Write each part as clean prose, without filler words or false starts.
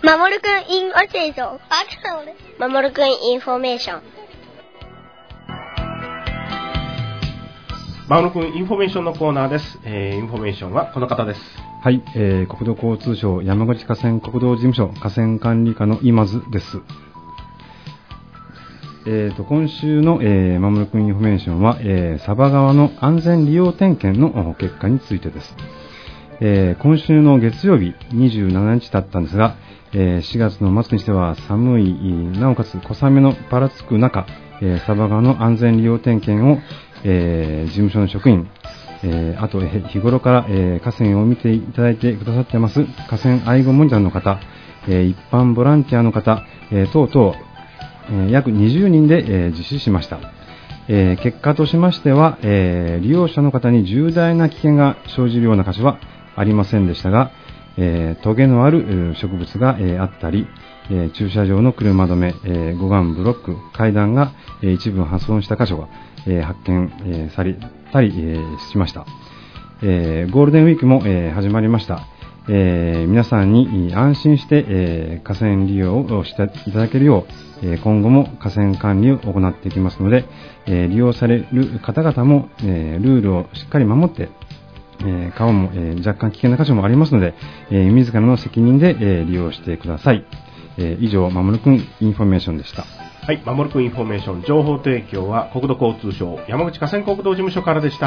守るくんインフォメーション。守るくんインフォメーション。 守るくんインフォメーションのコーナーです。インフォメーションはこの方です。 はい、国土交通省山口河川国道事務所河川管理課の今津です。今週の、守るくんインフォメーションは、佐波川の安全利用点検の結果についてです。今週の月曜日27日だったんですが、4月の末にしては寒い、なおかつ小雨のばらつく中、佐波川の安全利用点検を、事務所の職員、あと日頃から、河川を見ていただいてくださってます河川愛護モニターの方、一般ボランティアの方、等々、約20人で、実施しました。結果としましては、利用者の方に重大な危険が生じるような箇所はありませんでしたが、トゲのある植物が、あったり、駐車場の車止め、護岸ブロック、階段が、一部破損した箇所が、発見、されたり、しました。ゴールデンウィークも、始まりました。皆さんに安心して、河川利用をしていただけるよう、今後も河川管理を行っていきますので、利用される方々も、ルールをしっかり守って、川も、若干危険な箇所もありますので、自らの責任で、利用してください。以上、守るくんインフォメーションでした。 はい、守るくんインフォメーション情報提供は国土交通省山口河川国道事務所からでした。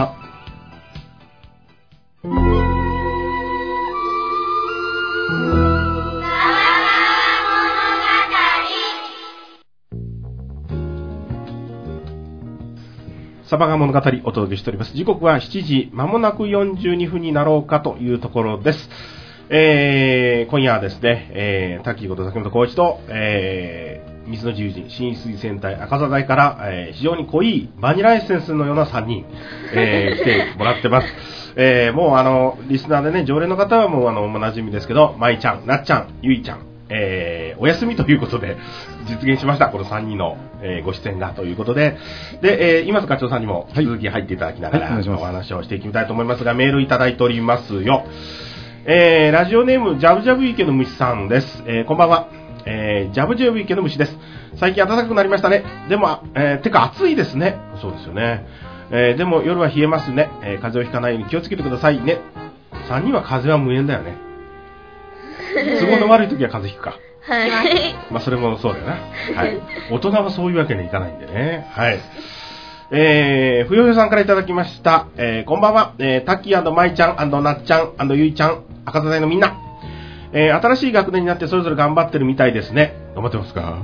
サバガ物語お届けしております。時刻は7時まもなく42分になろうかというところです。今夜はですね、タッキーこと崎本浩一と、水の自由人新水戦隊赤座台から、非常に濃いバニラエッセンスのような3人、来てもらってます。もうリスナーでね、常連の方はもうおなじみですけど、まいちゃん、なっちゃん、ゆいちゃん、お休みということで実現しました。この3人の、ご出演がということで、で、今津課長さんにも引き続き入っていただきながら、お話をしていきたいと思いますが、メールいただいておりますよ。ラジオネームジャブジャブ池の虫さんです。こんばんは。ジャブジャブ池の虫です。最近暖かくなりましたね。でも、てか暑いですね。そうですよね。でも夜は冷えますね。風邪をひかないように気をつけてくださいね。3人は風邪は無縁だよね。都合の悪い時は風邪ひくか。 はい。 まあそれもそうだよな。はい。大人はそういうわけにはいかないんでね。はい。ふよよさんからいただきました。こんばんは。タッキー&マイちゃん&なっちゃん&ゆいちゃん、赤座台のみんな。新しい学年になってそれぞれ頑張ってるみたいですね。頑張ってますか？ はい、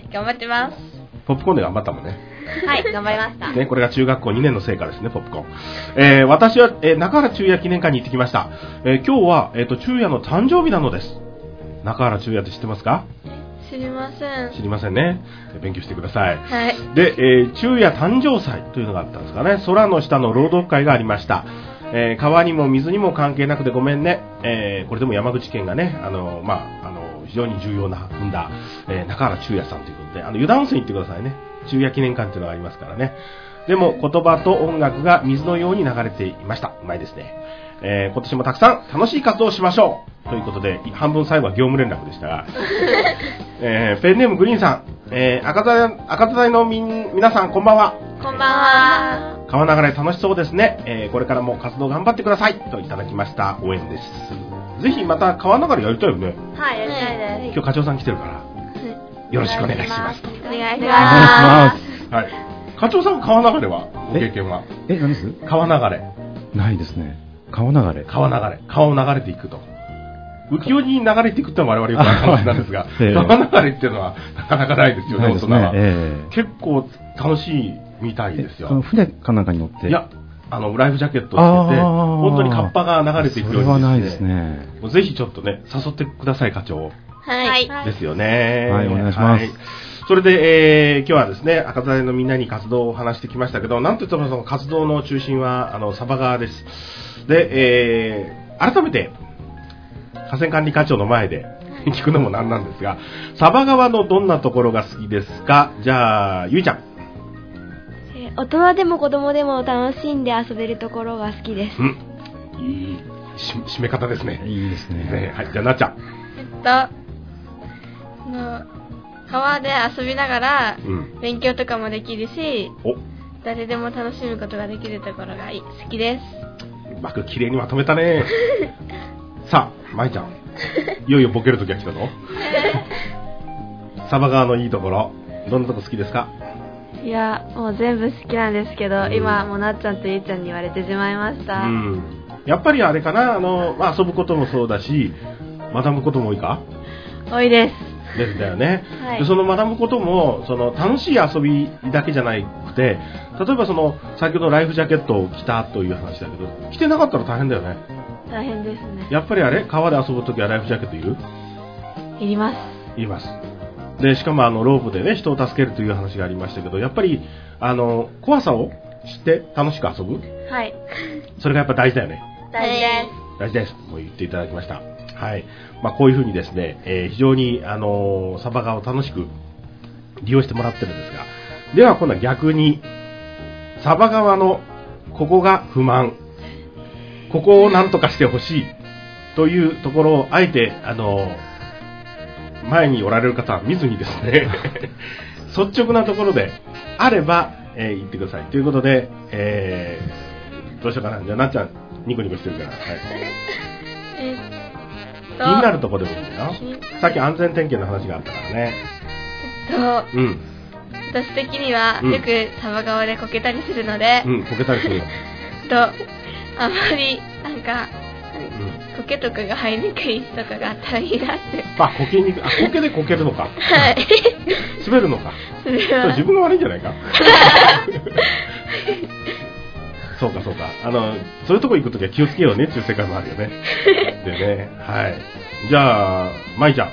頑張ってます。 ポップコーンで頑張ったもんね。 はい、頑張りました。 ね、これが中学校2年の成果ですね、ポップコーン。私は、中原中也記念館に行ってきました。今日は、中也の誕生日なのです。中原中也って知ってますか？ 知りません。 知りませんね。勉強してください。 はい。 で、中也誕生祭というのがあったんですかね。空の下の朗読会がありました。川にも水にも関係なくてごめんね。これでも山口県がね、非常に重要な生んだ、中原中也さんということで、湯田温泉行ってくださいね。中也記念館というのがありますからね。でも言葉と音楽が水のように流れていました。うまいですね。今年もたくさん楽しい活動をしましょうということで、半分最後は業務連絡でしたが、ペンネームグリーンさん、赤座台の皆さんこんばんは。 こんばんは。 川流れ楽しそうですね。これからも活動頑張ってくださいといただきました。応援です。ぜひまた川流れやりたいよね。 はい、やりたいです。 今日課長さん来てるから、よろしくお願いします。 お願いします。 はい。課長さん川流れはご経験は？ 何です？ 川流れないですね。川流れ。 川を流れていくと。浮世に流れていくってのは我々よくある話なんですが、川流れっていうのはなかなかないですよね、大人は。結構楽しいみたいですよ。 船かなんかに乗って？ いや、ライフジャケットをつけて、本当にカッパが流れていくように。 それはないですね。 ぜひちょっとね、誘ってください、課長。 はい。 ですよね。 はい、お願いします。 それで、今日はですね、赤座台のみんなに活動を話してきましたけど、なんといってもその活動の中心は、佐波川です。で、改めて、河川管理課長の前で聞くのもなんなんですが、佐波川のどんなところが好きですか？じゃあ、ゆいちゃん。 大人でも子供でも楽しんで遊べるところが好きです。 いい締め方ですね。 いいですね。 はい、じゃあなっちゃん。 川で遊びながらうん。 勉強とかもできるし、 お、 誰でも楽しむことができるところが好きです。 うまく綺麗にまとめたね。さあ、まいちゃん。いよいよボケるときが来たぞ。サバ川のいいところ、どんなとこ好きですか？ いや、もう全部好きなんですけど、 うん今もうなっちゃんとゆいちゃんに言われてしまいましうた。 ん。やっぱりあれかな、まあ、遊ぶこともそうだし、学ぶことも多いか多いです。 ですだよね。 はいでその学ぶことも、楽しい遊びだけじゃなくて、例えば先ほどライフジャケットを着たという話だけど、着てなかったら大変だよね。 大変ですね。 やっぱりあれ、川で遊ぶときはライフジャケットいる？ いります。 います。で、しかもロープでね、人を助けるという話がありましたけど、やっぱり、怖さを知って楽しく遊ぶ？ はい。 それがやっぱ大事だよね。 大事で大事です。もう言っていただきました。はい。まあ、こういうふうにですね、非常に、サバ川を楽しく利用してもらってるんですが、では今度は逆に、サバ川のここが不満、ここを何とかしてほしいというところを、あえて、前におられる方は見ずにですね、率直なところであれば、言ってください。ということで、どうしようかな。じゃあ、なっちゃん、ニコニコしてるから。はい。気になるところでもいいんだよ。さっき安全点検の話があったからね。うん。 私的には、 うんよくサバ川でこけたりするので、 うん、こけたりするよ。 あまり、なんか、 うん。 コケとかが入りにくいとかがあったらいいなって。 あ、こけにくい。あ、こけでこけるのか。 はい。 滑るのか。 それそれは自分が悪いんじゃないか。そうかそうか。そういうとこ行くときは気をつけようねっていう世界もあるよね。でね、はい。じゃあ、まいちゃん。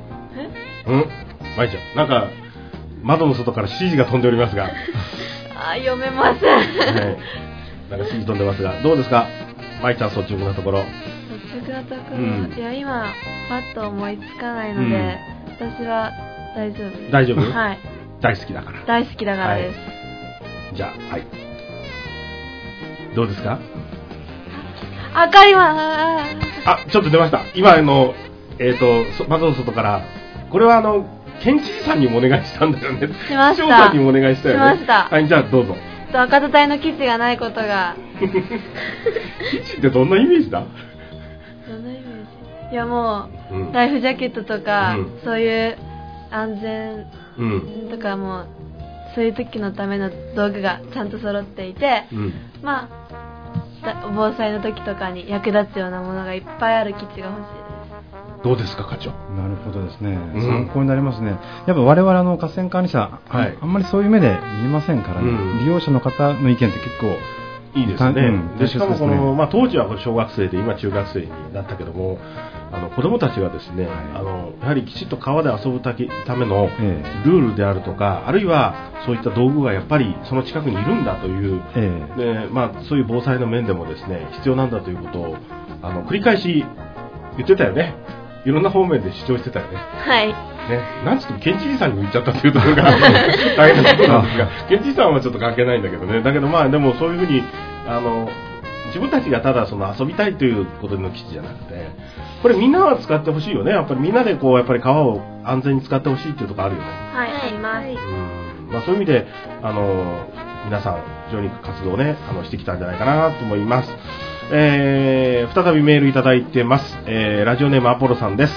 まいちゃん。なんか、窓の外から指示が飛んでおりますが。 あ、読めません。 はい。なんか指示飛んでますが、どうですか？まいちゃん率直なところ。 率直なところ、 うんいや今パッと思いつかないので、私は大丈夫です。 大丈夫？ はい。 大好きだから。 大好きだからです。 じゃあ、はい。どうですか？ わかりまーす。 あ、ちょっと出ました。今窓の外から、これは県知事さんにもお願いしたんだよね。 しました市長さんにもお願いしたよね。 しましたはい、じゃあどうぞ。 赤土隊の基地がないことが。 基地ってどんなイメージだ？ どんなイメージ？いやもう、 うんライフジャケットとか、 うんそういう安全うん。 とかもそういう時のための道具がちゃんと揃っていて、 うん。 まあ防災の時とかに役立つようなものがいっぱいある基地が欲しいです。 どうですか、課長。 なるほどですね、 ん参考になりますね。やっぱ我々河川管理者、 はいあんまりそういう目で見えませんからね、 うん利用者の方の意見って結構いいですね。 うんでしかも大切ですねまあ、当時は小学生で、今中学生になったけども、子供たちがですね、やはりきちっと川で遊ぶためのえルールであるとか、あるいはそういった道具がやっぱりその近くにいるんだという、でまあ、そういう防災の面でもですね、必要なんだということを繰り返し言ってたよね。いろんな方面で主張してたよね。 はい。 ね、なんつっても県知事さんにも言っちゃったっていうところが大変なことなんですが、県知事さんはちょっと関係ないんだけどね。だけどまあでもそういうふうに自分たちがただ遊びたいということの基地じゃなくて、これみんなは使ってほしいよね。やっぱりみんなでやっぱり川を安全に使ってほしいっていうところあるよね。 はい、あります。 まあ、そういう意味で皆さん非常に活動をねしてきたんじゃないかなと思います。再びメールいただいてます。ラジオネームアポロさんです。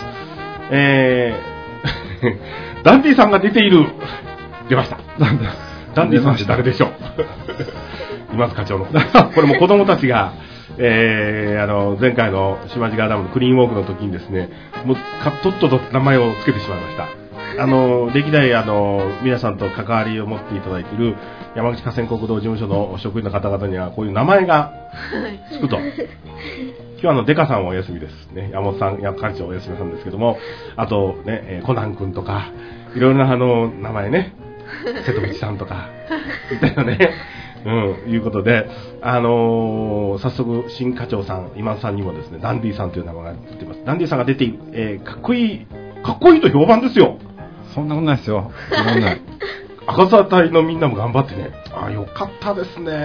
ダンディさんが出ている。出ました。ダンディさんって誰でしょう。今津課長の。これも子供たちが、前回の島地川ダムのクリーンウォークの時にですね、もうとっとと名前を付けてしまいました。歴代皆さんと関わりを持っていただいている山口河川国道事務所の職員の方々にはこういう名前がつくと。今日デカさんはお休みですね。山本さん、係長お休みなんですけども、あとね、コナン君とかいろいろな名前ね、瀬戸口さんとかみたいなね。いうことで、早速新課長さん今津さんにもですねダンディさんという名前が出ています。ダンディさんが出ている、かっこいいと評判ですよ。 そんなことないですよ。 赤沢隊のみんなも頑張ってね。よかったですね。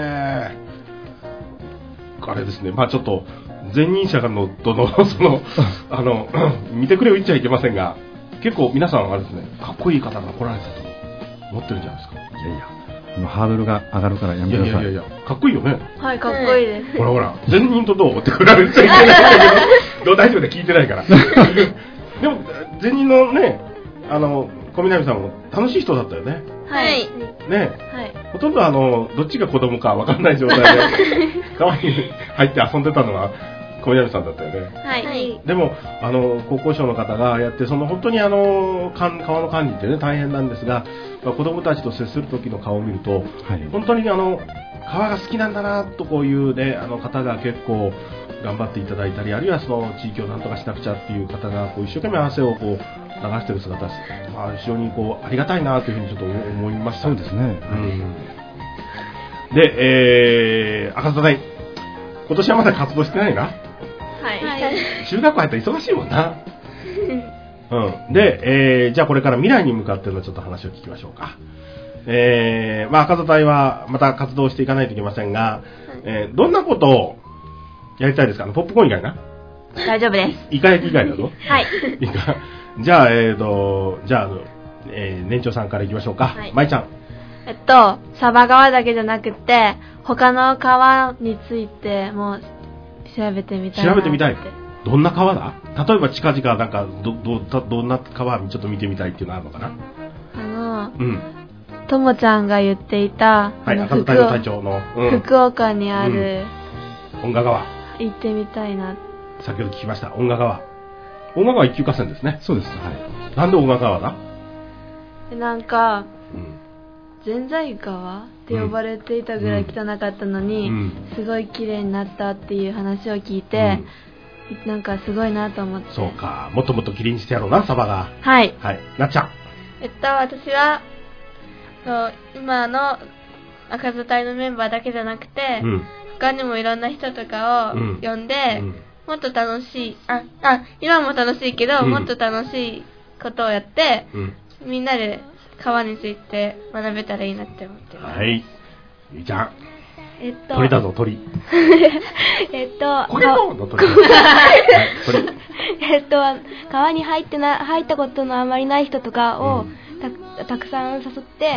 あれですね、まあちょっと前任者の見てくれを言っちゃいけませんが、 結構皆さんあれですね、かっこいい方が来られたと思ってるんじゃないですか。 いやいや、もうハードルが上がるからやめてください。 いや、かっこいいよね。 はい、かっこいいです。 ほら、前任とどうって比べちゃいけないんだけど、大丈夫で聞いてないから。でも、前任のね、小南さんも楽しい人だったよね。 はい。 ね、 はい。 ほとんどどっちが子供かわかんない状態で、川に入って遊んでたのは小南さんだったよね。 はい。 でも、高校生の方がやって、本当に川の管理ってね、大変なんですが、子供たちと接する時の顔を見ると、 はい、 本当に川が好きなんだなとこういうね、方が結構頑張っていただいたり、あるいはその地域をなんとかしなくちゃっていう方が、こう一生懸命汗をこう流している姿、非常にこうありがたいなというふうにちょっと思いました。 そうですね。 で、赤座大、今年はまだ活動してないな。 はい。 中学校入ったら忙しいもんな。で、じゃあこれから未来に向かってのちょっと話を聞きましょうか。赤座隊はまた活動していかないといけませんが、どんなことをやりたいですか？ポップコーン以外な？ 大丈夫です。 イカ焼き以外だぞ。 はい。 じゃあ、年長さんからいきましょうか。はい、舞ちゃん。 サバ川だけじゃなくて、他の川についても調べてみたいな。 調べてみたい。どんな川だ？例えば近々なんかどんな川ちょっと見てみたいっていうのあるのかな？ ともちゃんが言っていた、 はい、赤座隊の隊長の、 福岡にある、 恩賀川。 行ってみたいな。 先ほど聞きました。恩賀川。恩賀川一級河川ですね。 そうです。はい。 なんで恩賀川だ？ なんか、ぜんざい川って呼ばれていたぐらい汚かったのに、すごい綺麗になったっていう話を聞いて、なんかすごいなと思って。 そうか、もっともっと綺麗にしてやろうな、サバが。 はい。 はい。なっちゃん。 私は今の赤座隊のメンバーだけじゃなくて、他にもいろんな人とかを呼んで、もっと楽しい、今も楽しいけど、もっと楽しいことをやって、みんなで川について学べたらいいなって思ってます。 はい。ゆいちゃん。鳥だぞ、鳥。これの鳥。 川に入ったことのあまりない人とかを、たくさん誘って、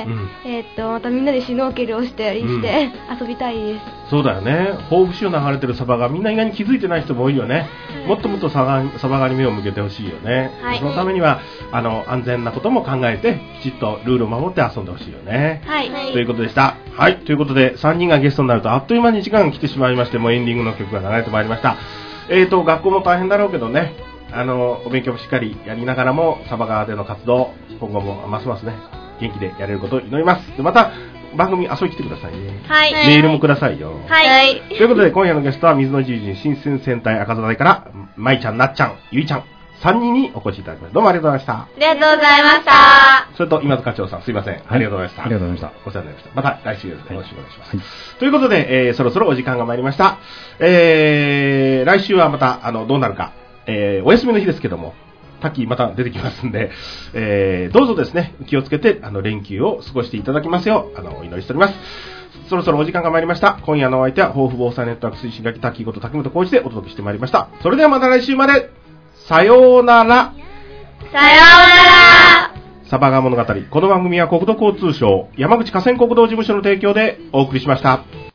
またみんなでシュノーケルをして遊びたいです。 そうだよね。豊富市を流れてるサバがみんな意外に気づいてない人も多いよね。もっともっとサバガに目を向けてほしいよね。そのためには安全なことも考えてきちっとルールを守って遊んでほしいよね。ということでした。はい。ということで3人がゲストになるとあっという間に時間が来てしまいまして、もうエンディングの曲が流れてまいりました。学校も大変だろうけどね。お勉強もしっかりやりながらもサバ川での活動今後もますますね元気でやれることを祈ります。でまた番組遊びに来てくださいね。 はい。 メールもくださいよ。 はい。 ということで今夜のゲストは水のじいじ新鮮戦隊赤座隊からまいちゃん、なっちゃん、ゆいちゃん3人にお越しいただきました。どうもありがとうございました。 ありがとうございました。 それと今津課長さんすいません、ありがとうございました。 ありがとうございました。 お世話になりました。また来週よろしくお願いします。ということで、そろそろお時間が参りました。来週はまたどうなるか。お休みの日ですけども、タッキーまた出てきますんで、どうぞですね、気をつけて連休を過ごしていただきますようお祈りしております。そろそろお時間が参りました。今夜のお相手は豊富防災ネットワーク推進学タッキーこと滝本浩一でお届けしてまいりました。それではまた来週まで。さようなら。 さようなら。 サバガ物語。この番組は国土交通省山口河川国道事務所の提供でお送りしました。